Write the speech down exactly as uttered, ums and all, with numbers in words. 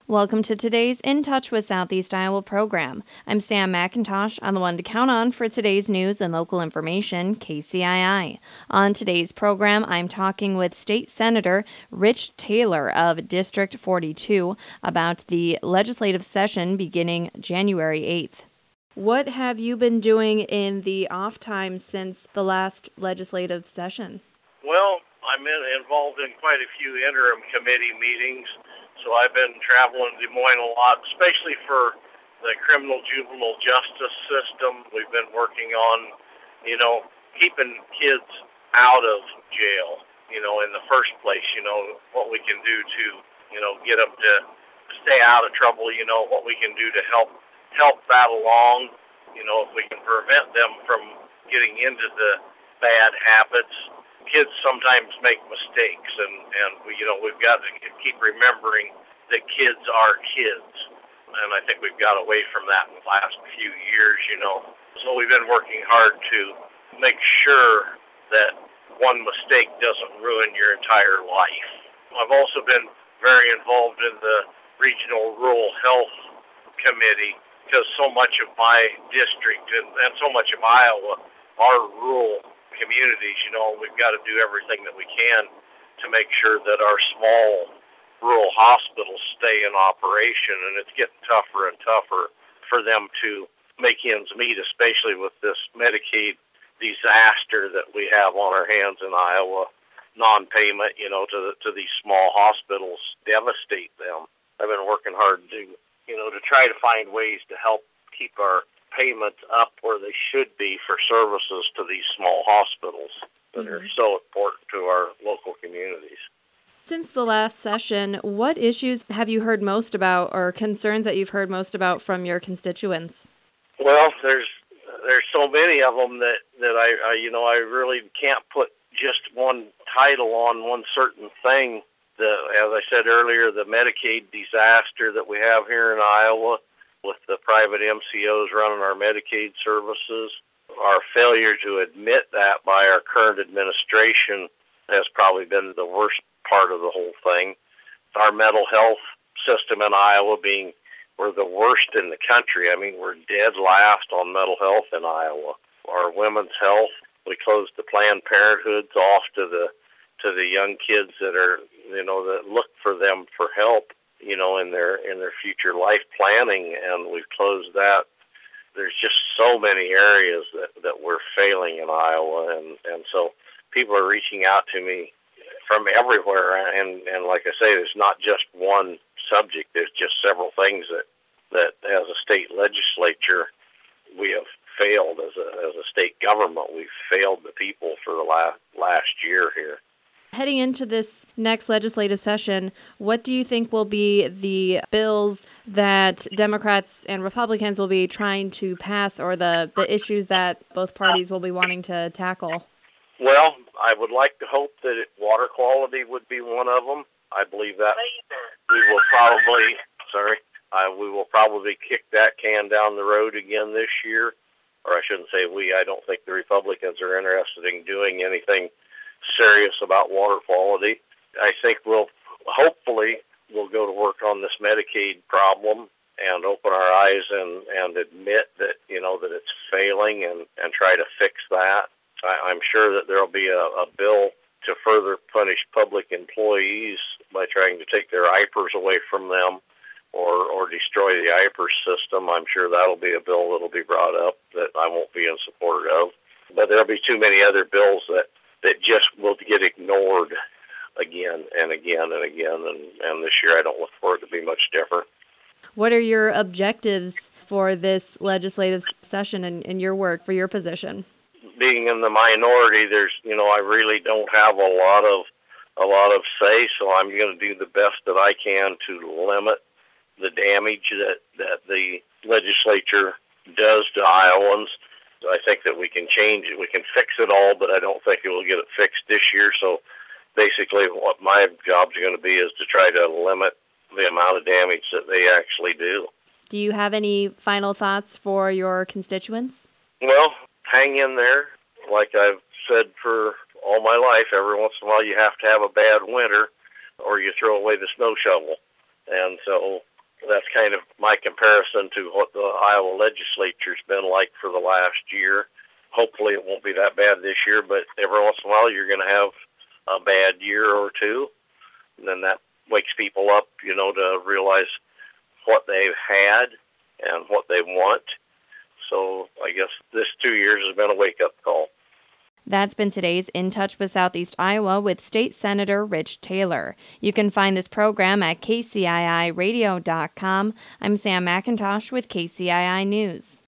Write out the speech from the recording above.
Welcome to today's In Touch with Southeast Iowa program. I'm Sam McIntosh. I'm the one to count on for today's news and local information, K C I I. On today's program, I'm talking with State Senator Rich Taylor of District forty-two about the legislative session beginning January eighth. What have you been doing in the off time since the last legislative session? Well, I'm in, involved in quite a few interim committee meetings. So I've been traveling to Des Moines a lot, especially for the criminal juvenile justice system. We've been working on, you know, keeping kids out of jail, you know, in the first place, you know, what we can do to, you know, get them to stay out of trouble, you know, what we can do to help help that along, you know, if we can prevent them from getting into the bad habits. Kids sometimes make mistakes, and, and we, you know, we've got to keep remembering that kids are kids, and I think we've got away from that in the last few years, you know. So we've been working hard to make sure that one mistake doesn't ruin your entire life. I've also been very involved in the Regional Rural Health Committee because so much of my district and, and so much of Iowa are rural communities. You know, we've got to do everything that we can to make sure that our small rural hospitals stay in operation, and it's getting tougher and tougher for them to make ends meet, especially with this Medicaid disaster that we have on our hands in Iowa. Non-payment, you know, to the, to these small hospitals devastate them. I've been working hard to, you know, to try to find ways to help keep our payments up where they should be for services to these small hospitals that mm-hmm. are so important to our local communities. Since the last session, what issues have you heard most about, or concerns that you've heard most about from your constituents? Well, there's there's so many of them that, that I, I, you know, I really can't put just one title on one certain thing. The, as I said earlier, the Medicaid disaster that we have here in Iowa, with the private M C Os running our Medicaid services. Our failure to admit that by our current administration has probably been the worst part of the whole thing. Our mental health system in Iowa being, we're the worst in the country. I mean, we're dead last on mental health in Iowa. Our women's health, we closed the Planned Parenthoods off to the to the young kids that are, you know, that look for them for help, you know, in their in their future life planning, and we've closed that. There's just so many areas that, that we're failing in Iowa, and, and so people are reaching out to me from everywhere, and, and like I say, there's not just one subject, there's just several things that, that as a state legislature we have failed, as a, as a state government, we've failed the people for the last, last year here. Heading into this next legislative session, what do you think will be the bills that Democrats and Republicans will be trying to pass, or the, the issues that both parties will be wanting to tackle? Well, I would like to hope that it, water quality would be one of them. I believe that we will probably, sorry, uh, we will probably kick that can down the road again this year. Or I shouldn't say we, I don't think the Republicans are interested in doing anything serious about water quality. I think we'll hopefully we'll go to work on this Medicaid problem and open our eyes and, and admit that, you know, that it's failing, and, and try to fix that. I, I'm sure that there will be a, a bill to further punish public employees by trying to take their I P E R S away from them, or, or destroy the I P E R S system. I'm sure that'll be a bill that'll be brought up that I won't be in support of. But there'll be too many other bills that that just will get ignored again and again and again, and, and this year I don't look for it to be much different. What are your objectives for this legislative session and, and your work for your position? Being in the minority, there's, you know, I really don't have a lot of a lot of say, so I'm going to do the best that I can to limit the damage that, that the legislature does to Iowans. I think that we can change it. We can fix it all, but I don't think it will get it fixed this year. So basically what my job is going to be is to try to limit the amount of damage that they actually do. Do you have any final thoughts for your constituents? Well, hang in there. Like I've said for all my life, every once in a while you have to have a bad winter or you throw away the snow shovel. And so That's kind of my comparison to what the Iowa legislature's been like for the last year. Hopefully it won't be that bad this year, but every once in a while you're going to have a bad year or two. And then that wakes people up, you know, to realize what they've had and what they want. So I guess this two years has been a wake-up call. That's been today's In Touch with Southeast Iowa with State Senator Rich Taylor. You can find this program at K C I I radio dot com. I'm Sam McIntosh with K C I I News.